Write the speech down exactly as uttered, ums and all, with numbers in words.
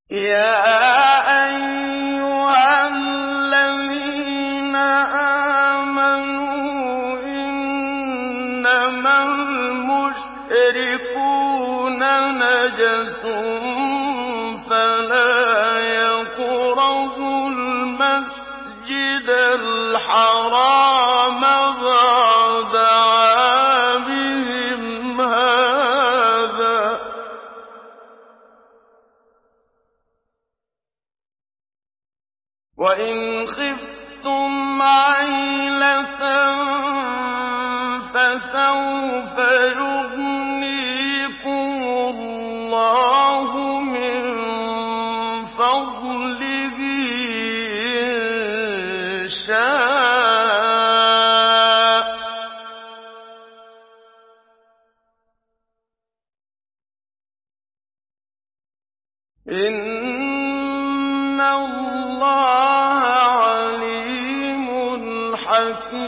يَا أَيُّهَا الَّذِينَ آمَنُوا إِنَّمَا الْمُشْرِكُونَ نَجَسٌ فَلَا يَقْرَبُوا الْمَسْجِدَ الْحَرَامَ بَعْدَ عَامِهِمْ هَٰذَا ۚ وَإِنْ خِفْتُمْ عَيْلَةً فَسَوْفَ يُغْنِيكُمُ اللَّهُ مِن فَضْلِهِ إِن شَاءَ ۚ إِنَّ اللَّهَ عَلِيمٌ حَكِيمٌ.